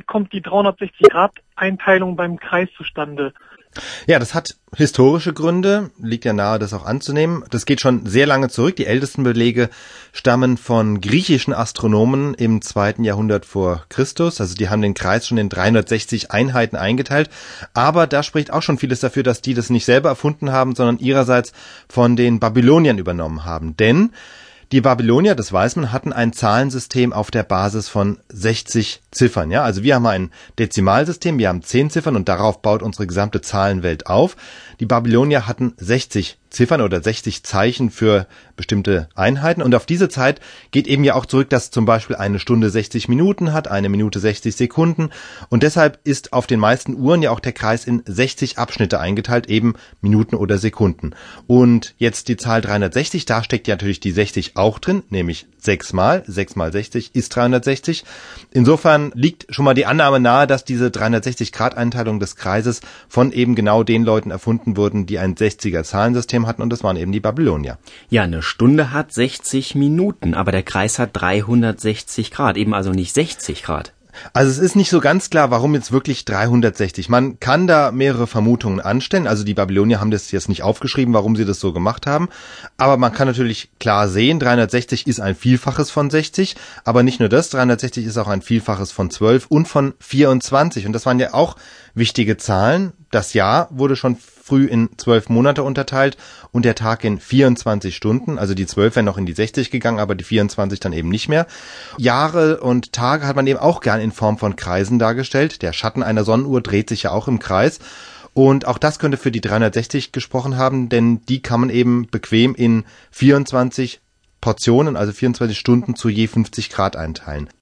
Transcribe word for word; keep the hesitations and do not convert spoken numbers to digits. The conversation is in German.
kommt die dreihundertsechzig-Grad-Einteilung beim Kreis zustande? Ja, das hat historische Gründe, liegt ja nahe, das auch anzunehmen. Das geht schon sehr lange zurück. Die ältesten Belege stammen von griechischen Astronomen im zweiten Jahrhundert vor Christus. Also die haben den Kreis schon in dreihundertsechzig Einheiten eingeteilt. Aber da spricht auch schon vieles dafür, dass die das nicht selber erfunden haben, sondern ihrerseits von den Babyloniern übernommen haben. Denn die Babylonier, das weiß man, hatten ein Zahlensystem auf der Basis von sechzig Ziffern. Ja, also wir haben ein Dezimalsystem, wir haben zehn Ziffern und darauf baut unsere gesamte Zahlenwelt auf. Die Babylonier hatten sechzig Ziffern oder sechzig Zeichen für bestimmte Einheiten. Und auf diese Zeit geht eben ja auch zurück, dass zum Beispiel eine Stunde sechzig Minuten hat, eine Minute sechzig Sekunden. Und deshalb ist auf den meisten Uhren ja auch der Kreis in sechzig Abschnitte eingeteilt, eben Minuten oder Sekunden. Und jetzt die Zahl dreihundertsechzig, da steckt ja natürlich die sechzig auch drin, nämlich sechs mal. sechs mal sechzig ist dreihundertsechzig. Insofern liegt schon mal die Annahme nahe, dass diese dreihundertsechzig-Grad-Einteilung des Kreises von eben genau den Leuten erfunden wurden, die ein sechziger Zahlensystem hatten, und das waren eben die Babylonier. Ja, eine Stunde hat sechzig Minuten, aber der Kreis hat dreihundertsechzig Grad, eben also nicht sechzig Grad. Also es ist nicht so ganz klar, warum jetzt wirklich dreihundertsechzig. Man kann da mehrere Vermutungen anstellen. Also die Babylonier haben das jetzt nicht aufgeschrieben, warum sie das so gemacht haben. Aber man kann natürlich klar sehen, dreihundertsechzig ist ein Vielfaches von sechzig. Aber nicht nur das, dreihundertsechzig ist auch ein Vielfaches von zwölf und von vierundzwanzig. Und das waren ja auch wichtige Zahlen. Das Jahr wurde schon früh in zwölf Monate unterteilt und der Tag in vierundzwanzig Stunden. Also die zwölf wären noch in die sechzig gegangen, aber die vierundzwanzig dann eben nicht mehr. Jahre und Tage hat man eben auch gern in Form von Kreisen dargestellt. Der Schatten einer Sonnenuhr dreht sich ja auch im Kreis. Und auch das könnte für die dreihundertsechzig gesprochen haben, denn die kann man eben bequem in vierundzwanzig Portionen, also vierundzwanzig Stunden zu je fünfzig Grad einteilen.